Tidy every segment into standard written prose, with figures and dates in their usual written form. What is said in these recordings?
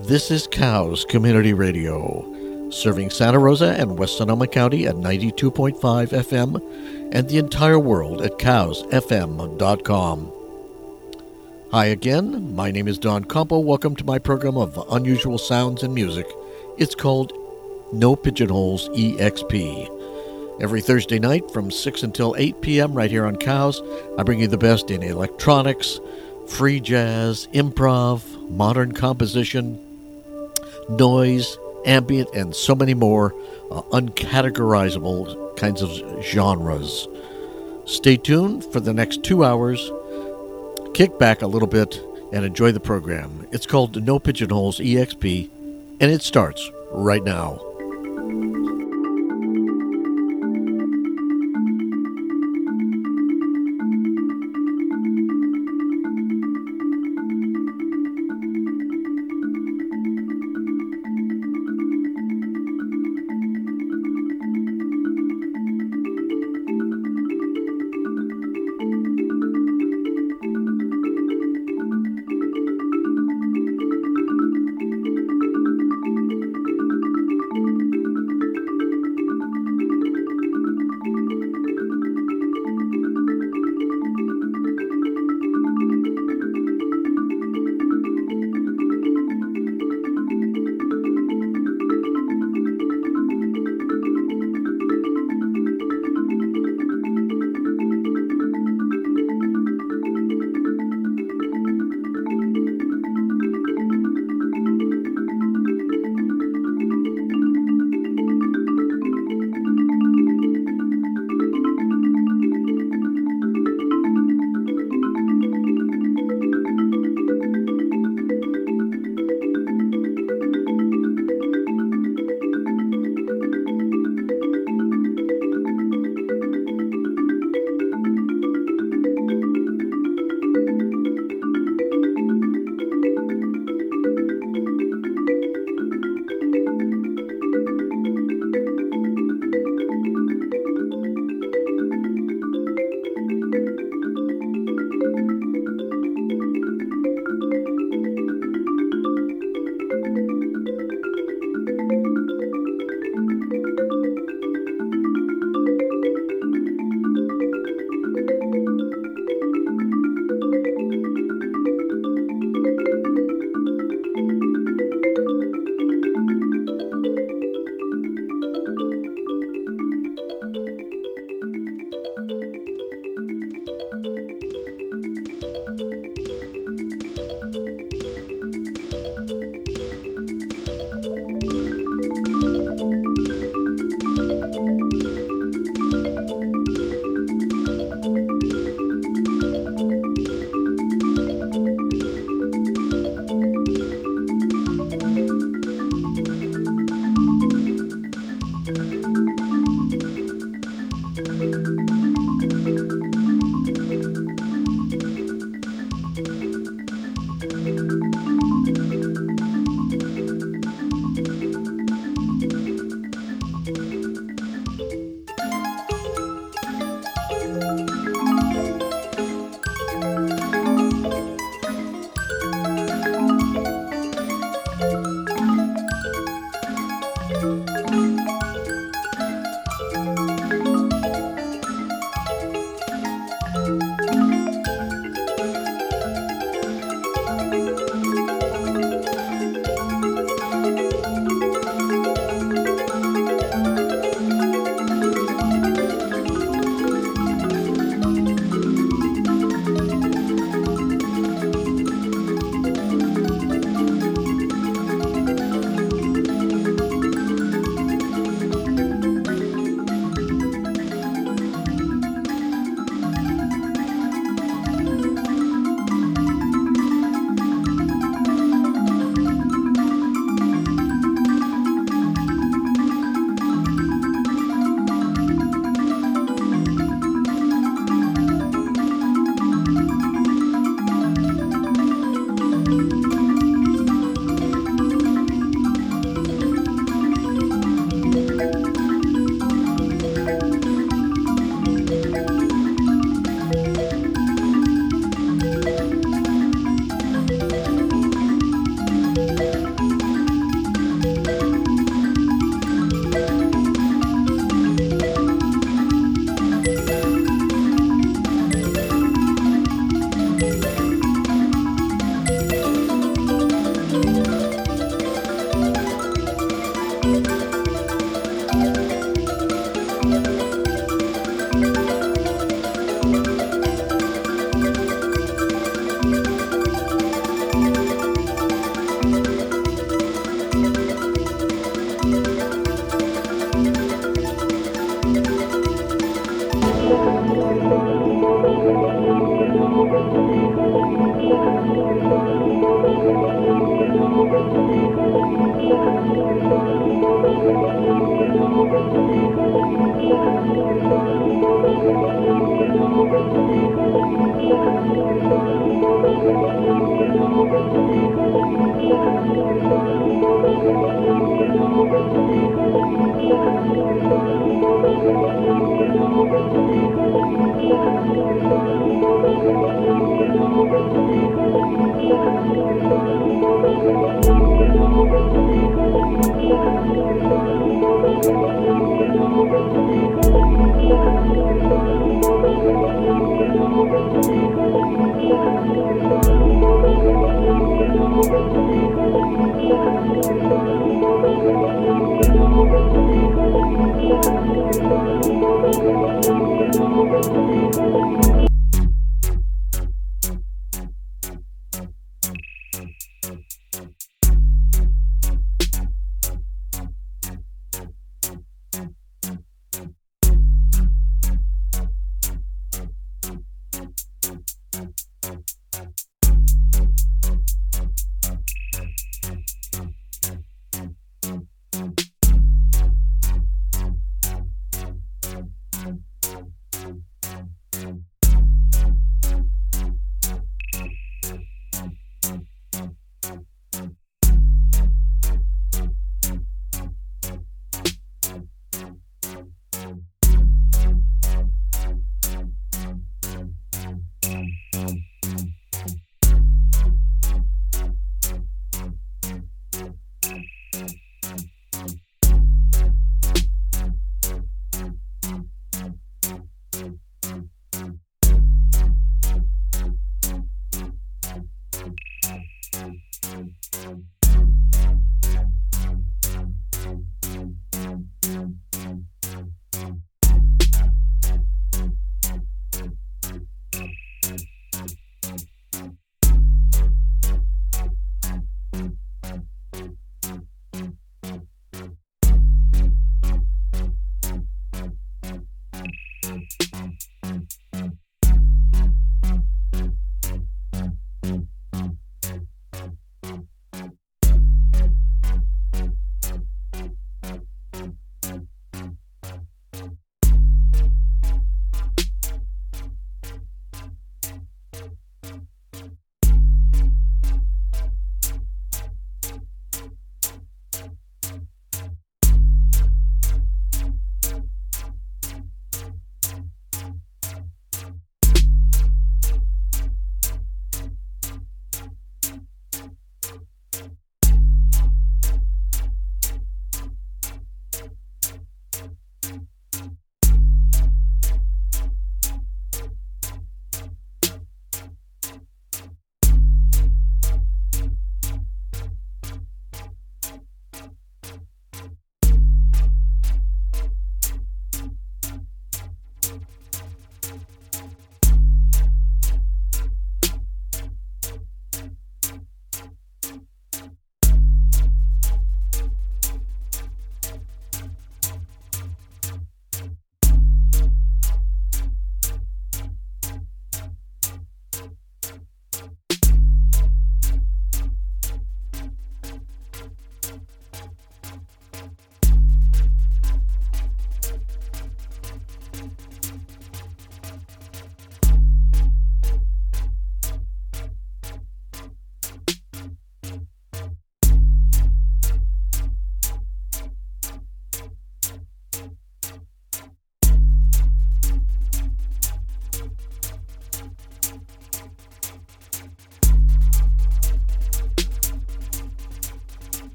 This is Cows Community Radio, serving Santa Rosa and West Sonoma County at 92.5 FM and the entire world at cowsfm.com. Hi again, my name is Don Campo. Welcome to my program of unusual sounds and music. It's called No Pigeonholes EXP. Every Thursday night from 6 until 8 p.m. right here on Cows, I bring you the best in electronics, free jazz, improv, modern composition, noise, ambient, and so many more uncategorizable kinds of genres. Stay tuned for the next 2 hours. Kick back a little bit and enjoy the program. It's called No Pigeonholes EXP, and it starts right now.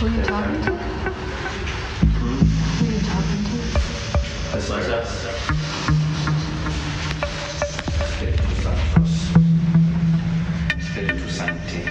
Who are you talking to? Who are you talking to? Spiritus Sancti.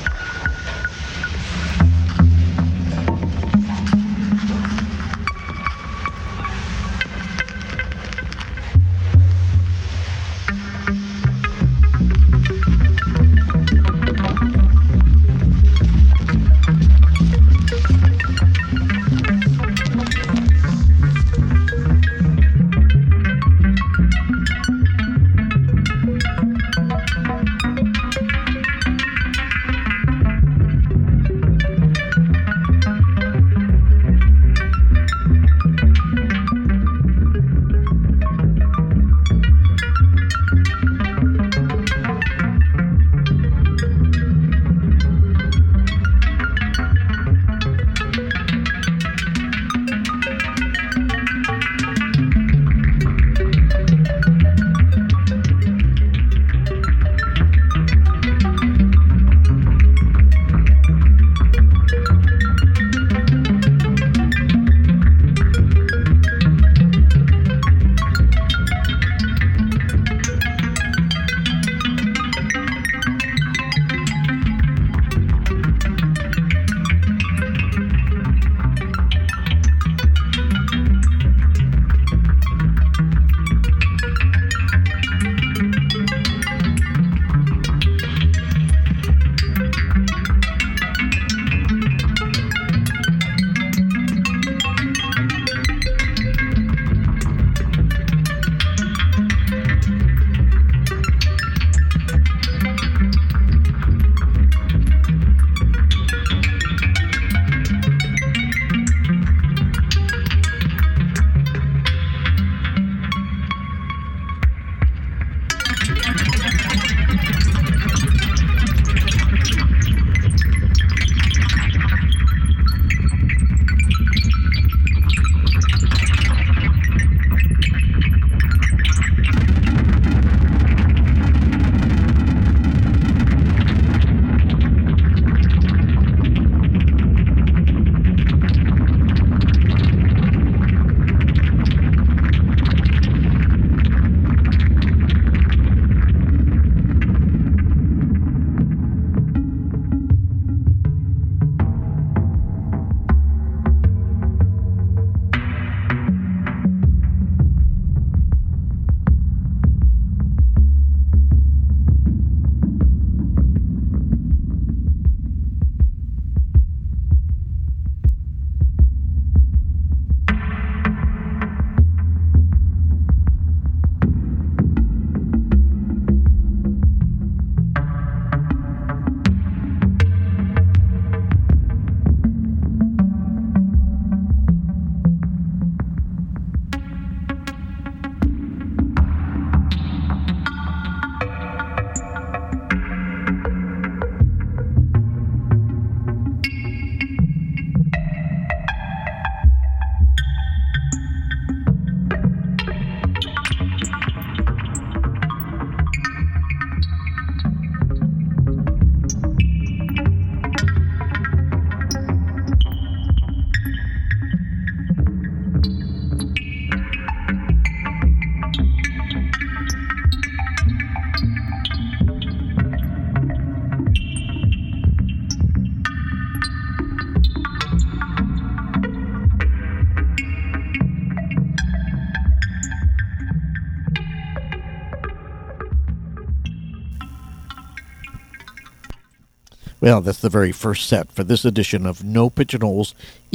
Well, that's the very first set for this edition of No Pigeonholes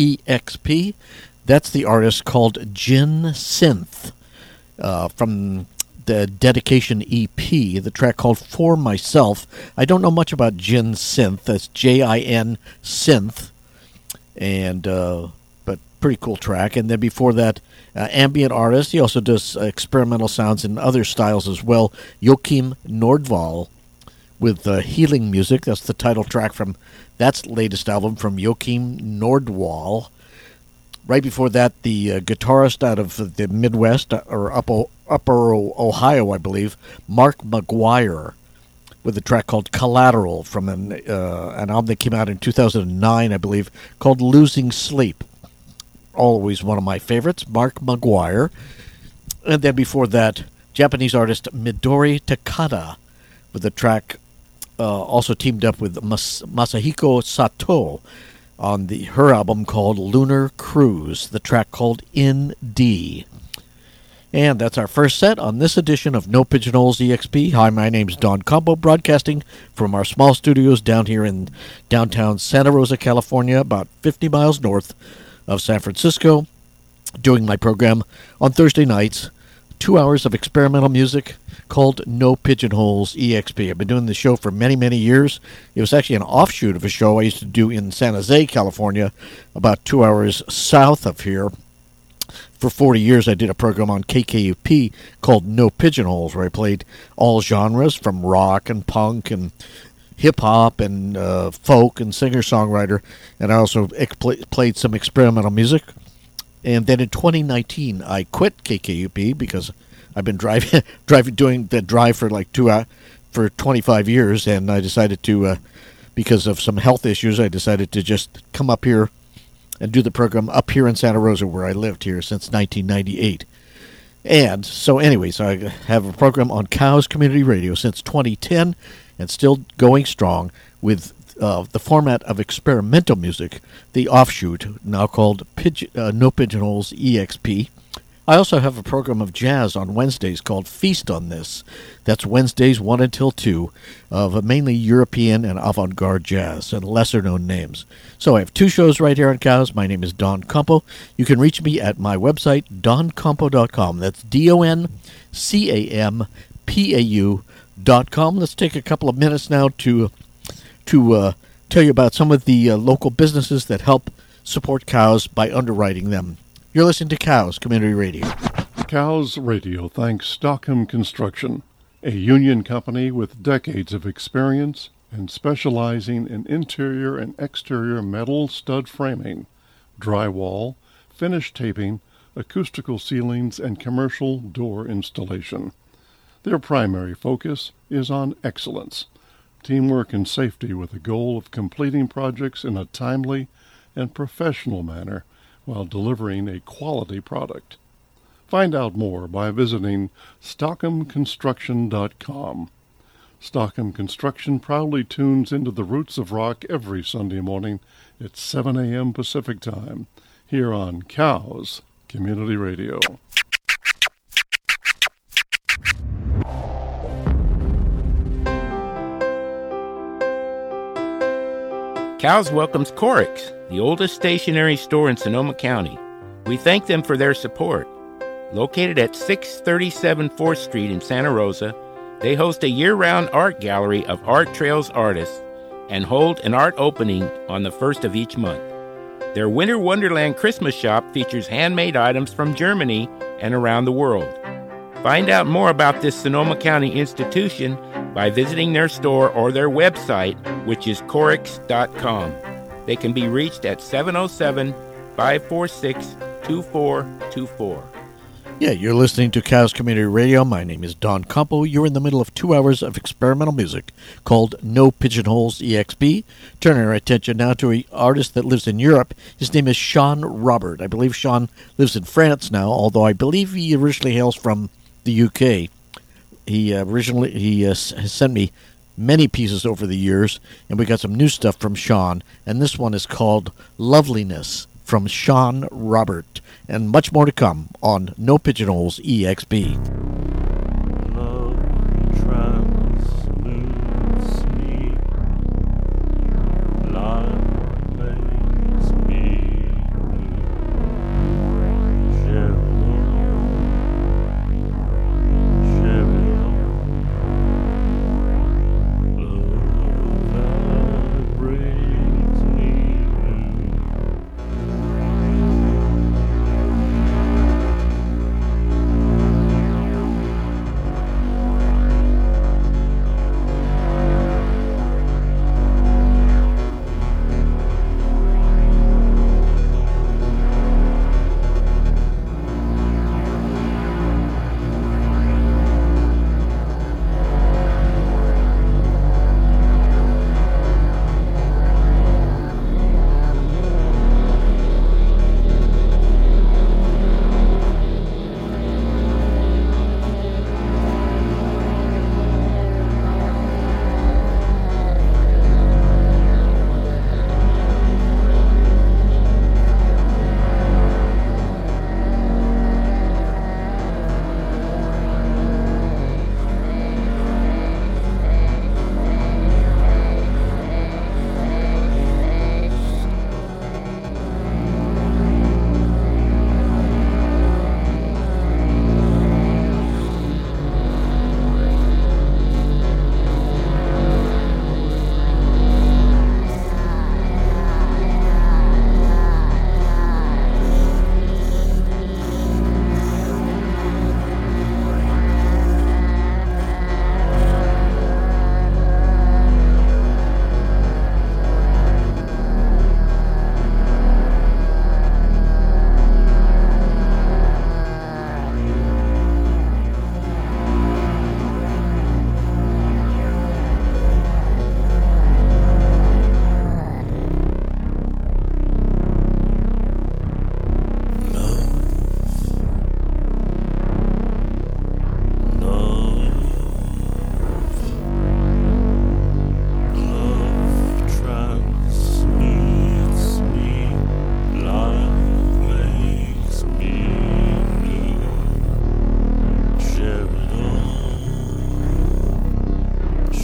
EXP. That's the artist called Jin Synth from the Dedication EP, the track called For Myself. I don't know much about Jin Synth. That's Jin Synth, and but pretty cool track. And then before that, ambient artist. He also does experimental sounds in other styles as well. Joachim Nordvall with Healing Music. That's the title track from that's latest album from Joachim Nordvall. Right before that, the guitarist out of the Midwest, or Upper Ohio, I believe, Mark McGuire, with a track called Collateral from an album that came out in 2009, I believe, called Losing Sleep. Always one of my favorites, Mark Maguire. And then before that, Japanese artist Midori Takada with a track also teamed up with Masahiko Sato on her album called Lunar Cruise, the track called In D. And that's our first set on this edition of No Pigeonholes EXP. Hi, my name's Don Campo, broadcasting from our small studios down here in downtown Santa Rosa, California, about 50 miles north of San Francisco, doing my program on Thursday nights, 2 hours of experimental music called No Pigeonholes EXP. I've been doing the show for many, many years. It was actually an offshoot of a show I used to do in San Jose, California, about 2 hours south of here. For 40 years, I did a program on KKUP called No Pigeonholes, where I played all genres from rock and punk and hip-hop and folk and singer-songwriter. And I also played some experimental music. And then in 2019, I quit KKUP because I've been doing the drive for like 2 hours for 25 years. And I decided to, because of some health issues, I decided to just come up here and do the program up here in Santa Rosa, where I lived here since 1998. And so anyways, I have a program on Cows Community Radio since 2010 and still going strong with the format of experimental music, the offshoot, now called No Pigeonholes EXP. I also have a program of jazz on Wednesdays called Feast on This. That's Wednesdays 1 until 2 of mainly European and avant-garde jazz and lesser-known names. So I have 2 shows right here on Cows. My name is Don Campo. You can reach me at my website, doncampo.com. That's DONCAMPAU.com. Let's take a couple of minutes now to tell you about some of the local businesses that help support Cows by underwriting them. You're listening to Cows Community Radio. Cows Radio thanks Stockham Construction, a union company with decades of experience and specializing in interior and exterior metal stud framing, drywall, finish taping, acoustical ceilings, and commercial door installation. Their primary focus is on excellence, teamwork, and safety, with the goal of completing projects in a timely and professional manner while delivering a quality product. Find out more by visiting StockhamConstruction.com. Stockham Construction proudly tunes into the roots of rock every Sunday morning at 7 a.m. Pacific Time, here on Cows Community Radio. Cows welcomes Corix, the oldest stationery store in Sonoma County. We thank them for their support. Located at 637 4th Street in Santa Rosa, they host a year-round art gallery of Art Trails artists and hold an art opening on the first of each month. Their Winter Wonderland Christmas shop features handmade items from Germany and around the world. Find out more about this Sonoma County institution by visiting their store or their website, which is Corix.com. They can be reached at 707-546-2424. Yeah, you're listening to Cows Community Radio. My name is Don Campo. You're in the middle of 2 hours of experimental music called No Pigeonholes EXP. Turning our attention now to an artist that lives in Europe. His name is Sean Robert. I believe Sean lives in France now, although I believe he originally hails from the UK. He has sent me many pieces over the years, and we got some new stuff from Sean, and this one is called Loveliness from Sean Robert, and much more to come on No Pigeonholes EXP. Love transmutes me, life makes me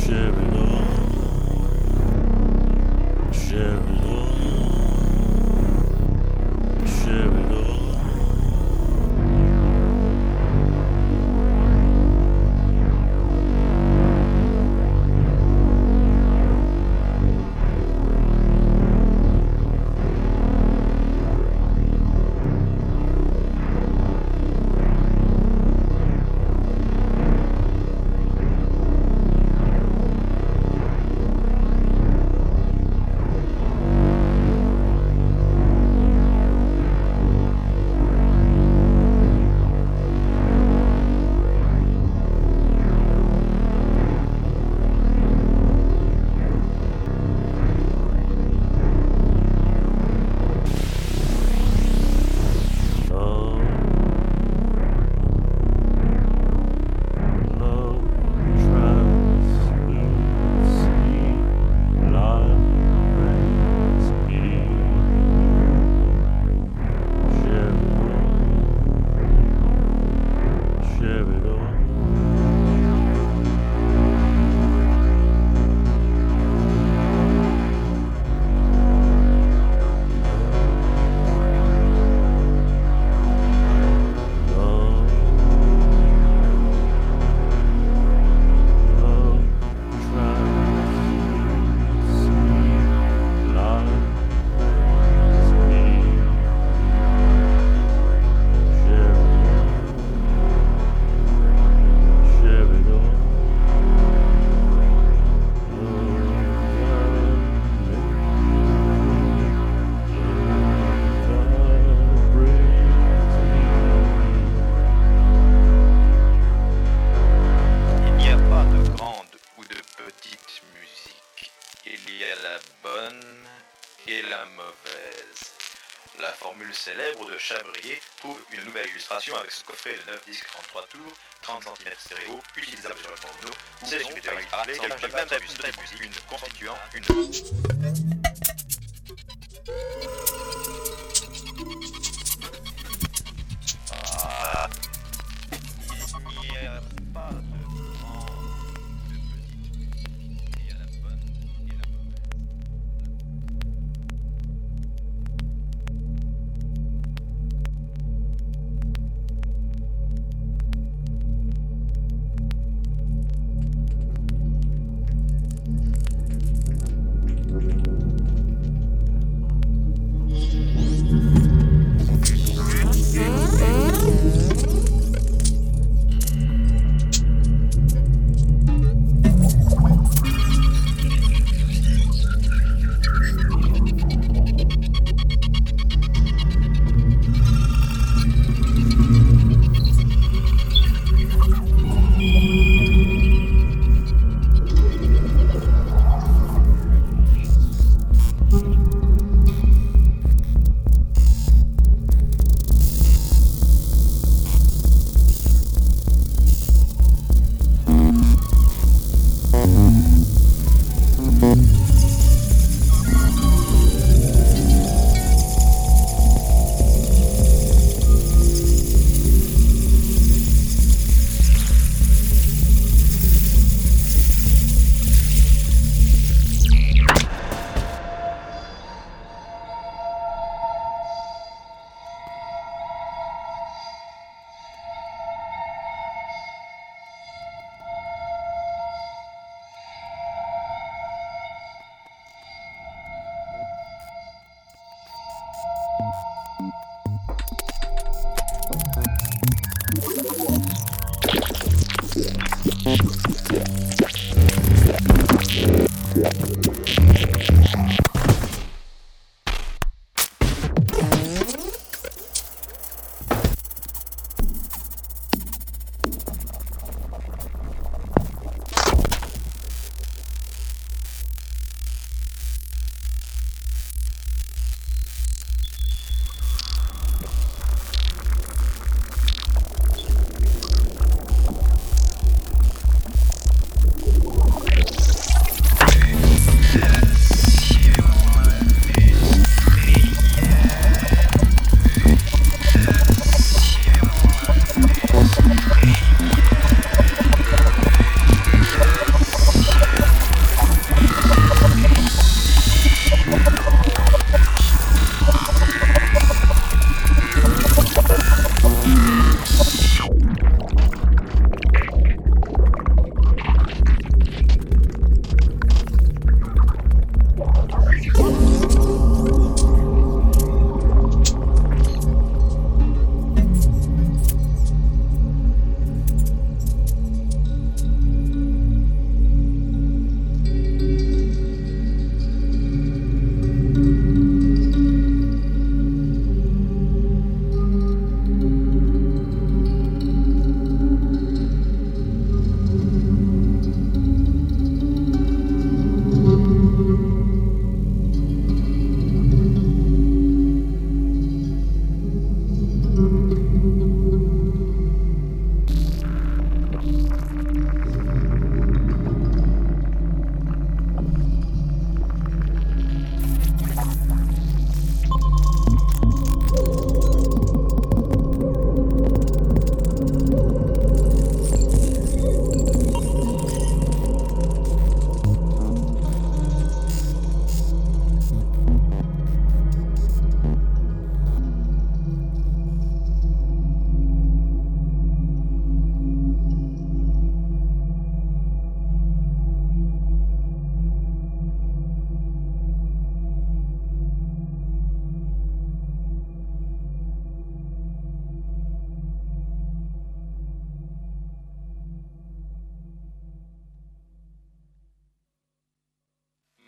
Célèbre de Chabrier trouve une nouvelle illustration avec ce coffret de 9 disques 33 tours, 30 cm stéréo, utilisable sur le porno, sélection de Harley, qui même d'abus de musique, une constituant une...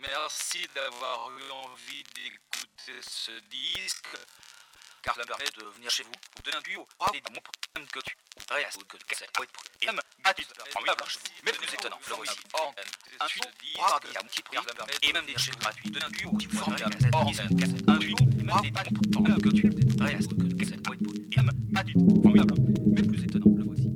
Merci d'avoir eu envie d'écouter ce disque, car ça me permet de venir chez vous, vous donner un tuyau, et des mots que tu restes, que tu casses, et même gratuite, mais plus étonnant, Florent ici, un tuyau, à moitié prix, et même des chez vous gratuits, donner un tuyau, qui formidable, un tuyau, et même des mots que tu restes, que tu casses, et même gratuite, formidable, mais plus étonnant, le voici.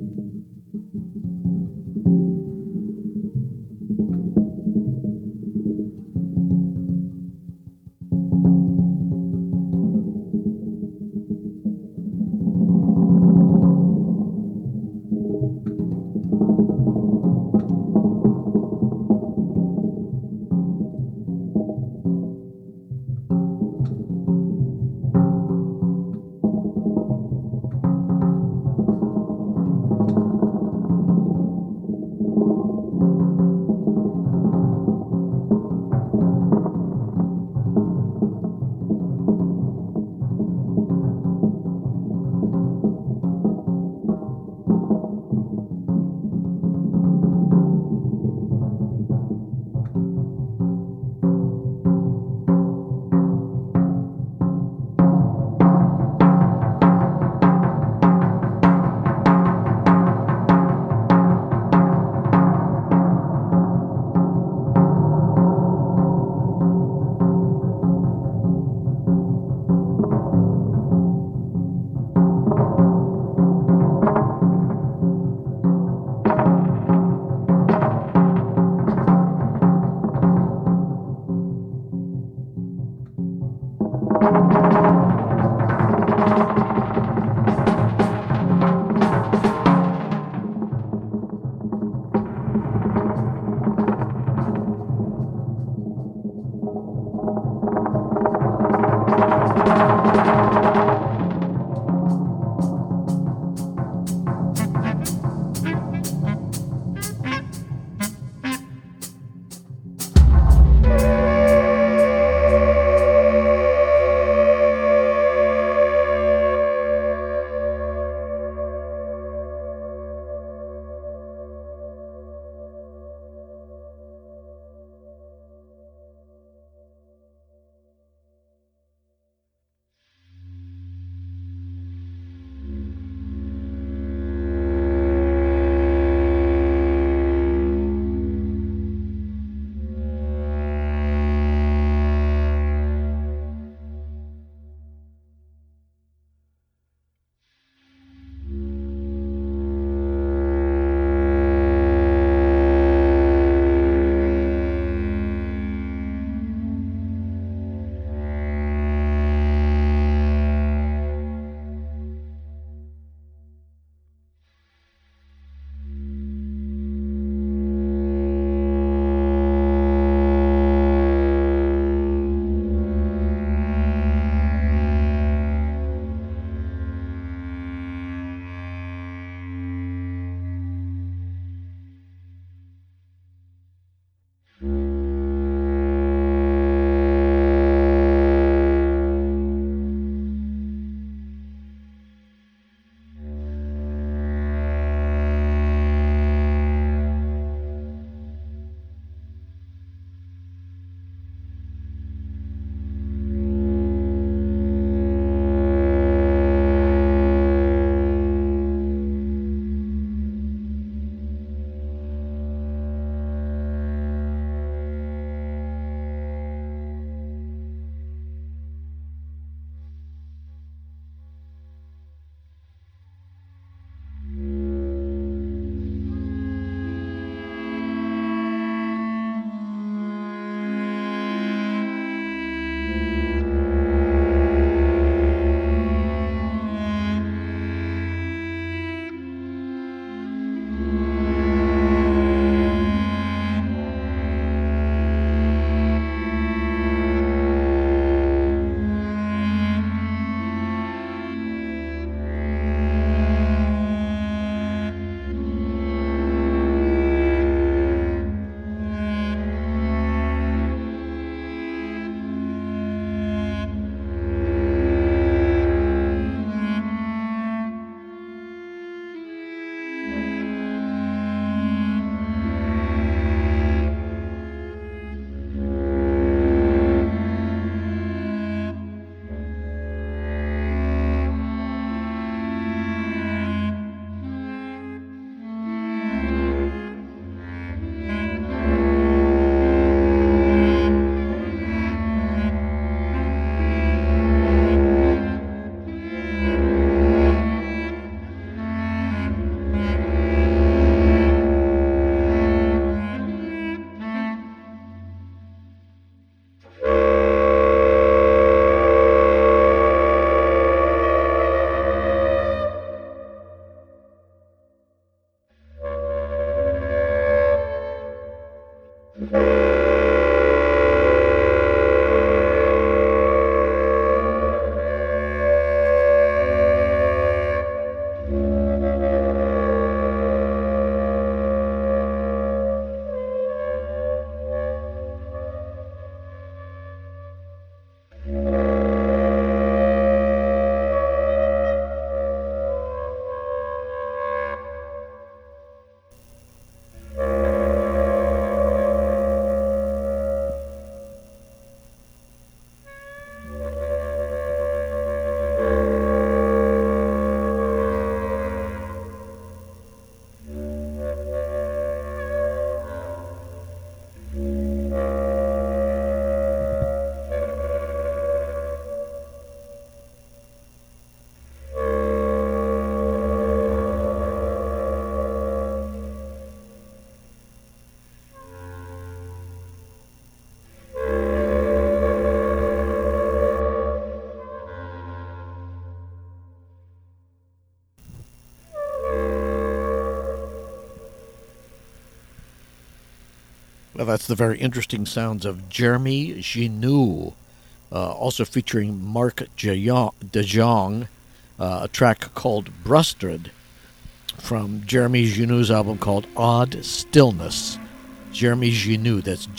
Well, that's the very interesting sounds of Jeremy Ginu, also featuring Marc de Jong, a track called Brustred from Jeremy Ginu's album called Odd Stillness. Jeremy Ginu, that's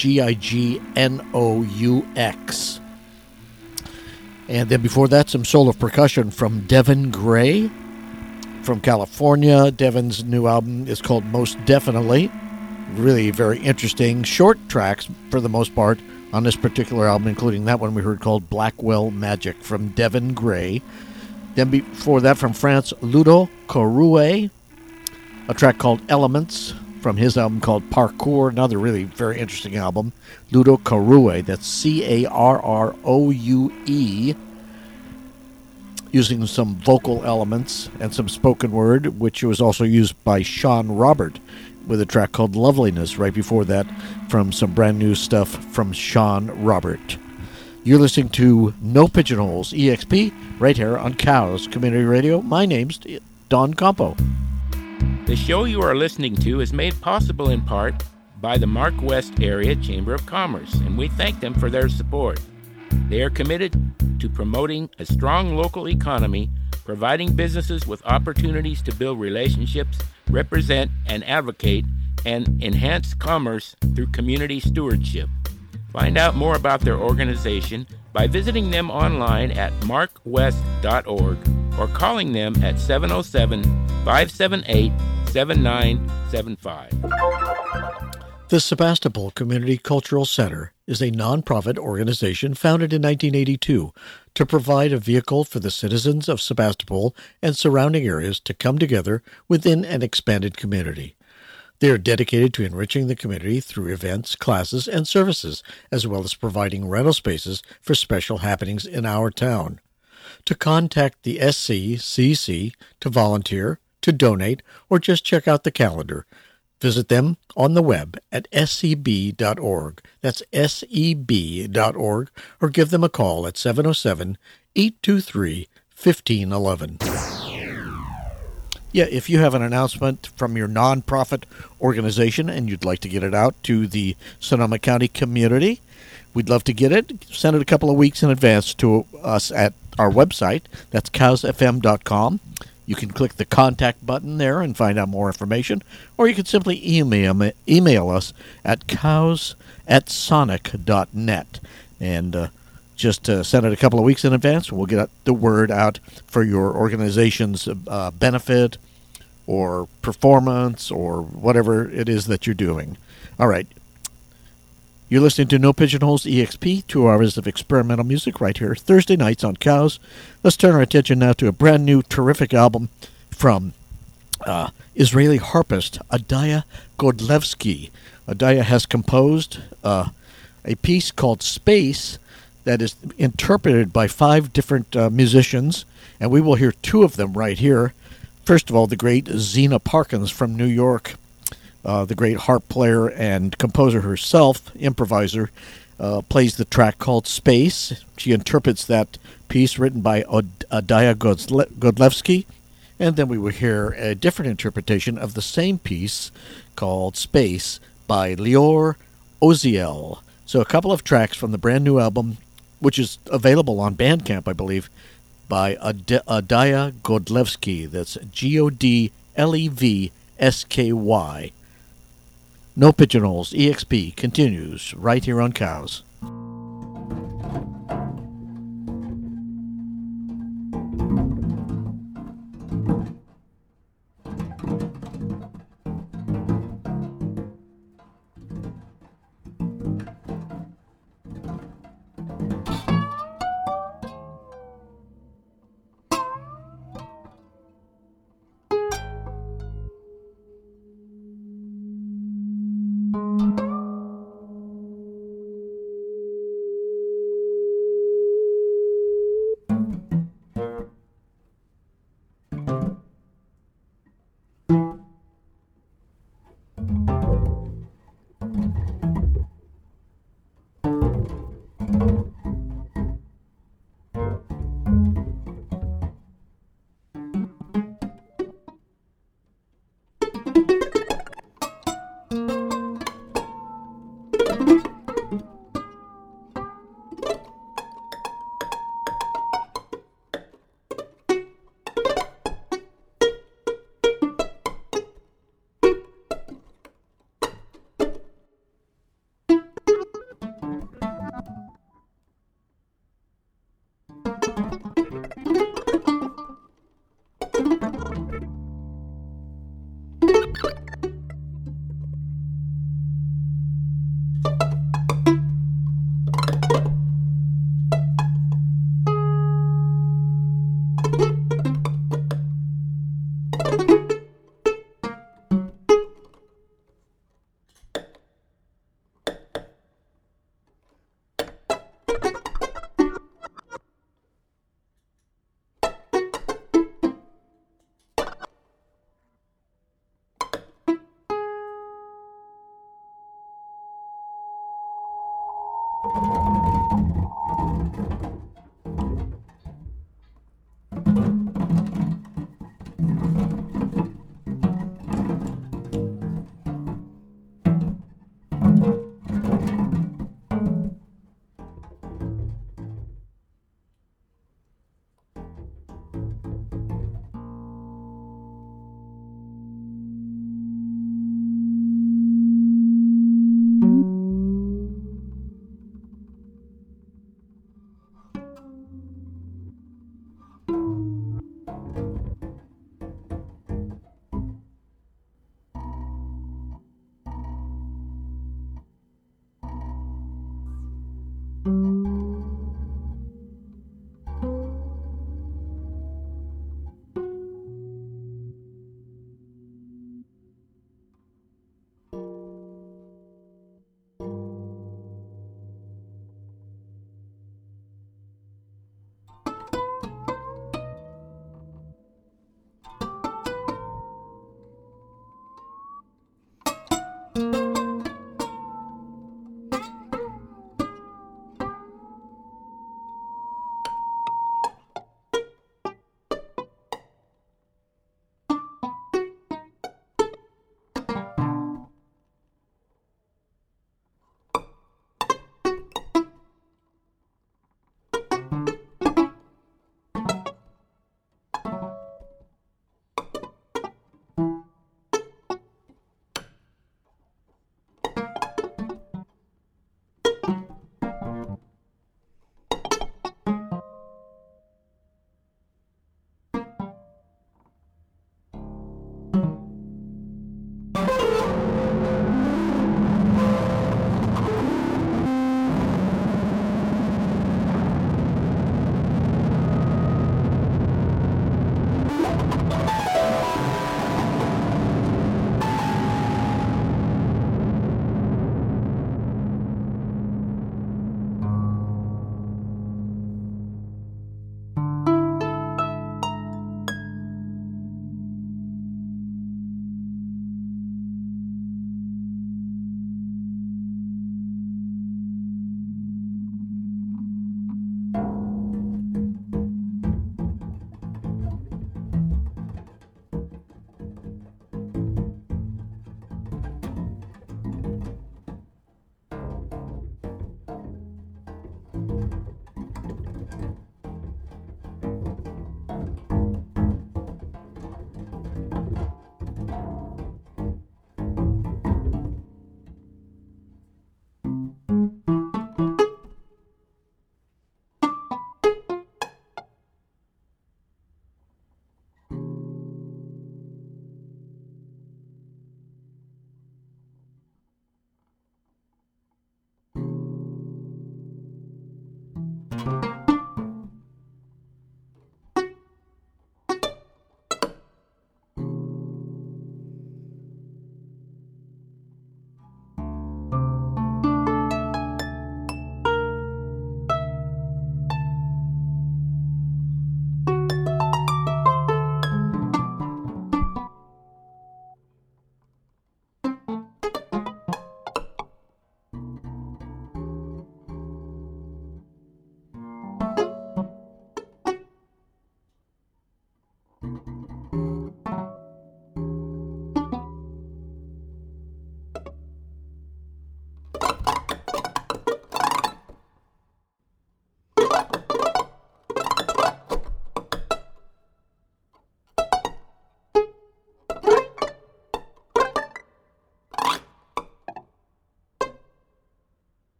Gignous. And then before that, some solo percussion from Devin Gray from California. Devin's new album is called Most Definitely. Really very interesting, short tracks for the most part on this particular album, including that one we heard called Blackwell Magic from Devin Gray. Then before that, from France, Ludo Carouet, a track called Elements from his album called Parkour, another really very interesting album. Ludo Carouet, that's Carroue, using some vocal elements and some spoken word, which was also used by Sean Robert with a track called Loveliness right before that, from some brand new stuff from Sean Robert. You're listening to No Pigeonholes EXP right here on Cows Community Radio. My name's Don Campo. The show you are listening to is made possible in part by the Mark West Area Chamber of Commerce, and we thank them for their support. They are committed to promoting a strong local economy, providing businesses with opportunities to build relationships, represent and advocate, and enhance commerce through community stewardship. Find out more about their organization by visiting them online at markwest.org or calling them at 707-578-7975. The Sebastopol Community Cultural Center is a nonprofit organization founded in 1982 to provide a vehicle for the citizens of Sebastopol and surrounding areas to come together within an expanded community. They are dedicated to enriching the community through events, classes, and services, as well as providing rental spaces for special happenings in our town. To contact the SCCC, to volunteer, to donate, or just check out the calendar, visit them on the web at scb.org. That's scb.org, or give them a call at 707-823-1511. Yeah, if you have an announcement from your nonprofit organization and you'd like to get it out to the Sonoma County community, we'd love to get it. Send it a couple of weeks in advance to us at our website. That's cowsfm.com. You can click the contact button there and find out more information, or you can simply email us at cows@sonic.net. And just send it a couple of weeks in advance, and we'll get the word out for your organization's benefit or performance or whatever it is that you're doing. All right. You're listening to No Pigeonholes EXP, 2 hours of experimental music right here Thursday nights on Cows. Let's turn our attention now to a brand new terrific album from Israeli harpist Adaya Godlevsky. Adaya has composed a piece called Space that is interpreted by 5 different musicians, and we will hear 2 of them right here. First of all, the great Zena Parkins from New York, the great harp player and composer herself, improviser, plays the track called Space. She interprets that piece written by Adaya Godlevsky, and then we will hear a different interpretation of the same piece called Space by Lior Oziel. So a couple of tracks from the brand new album, which is available on Bandcamp, I believe, by Adaya Godlevsky. That's Godlevsky. No Pigeonholes, EXP continues right here on Cows.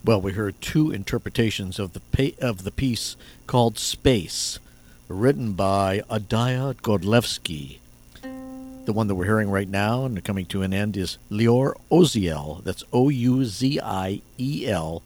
Well, we heard two interpretations of the piece called Space, written by Adaya Godlewski. The one that we're hearing right now and coming to an end is Lior Oziel. That's Ouziel,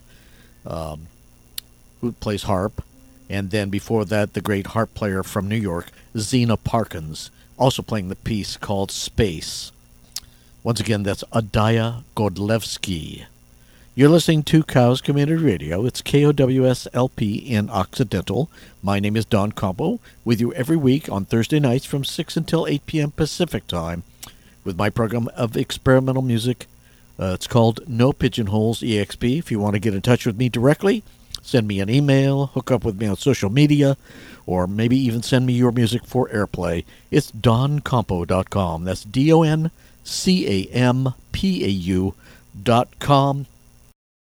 who plays harp. And then before that, the great harp player from New York, Zena Parkins, also playing the piece called Space. Once again, that's Adaya Godlewski. You're listening to Cows Community Radio. It's KOWS-LP in Occidental. My name is Don Campo, with you every week on Thursday nights from 6 until 8 p.m. Pacific Time with my program of experimental music. It's called No Pigeonholes EXP. If you want to get in touch with me directly, send me an email, hook up with me on social media, or maybe even send me your music for airplay. It's doncampo.com. That's DONCAMPAU.com.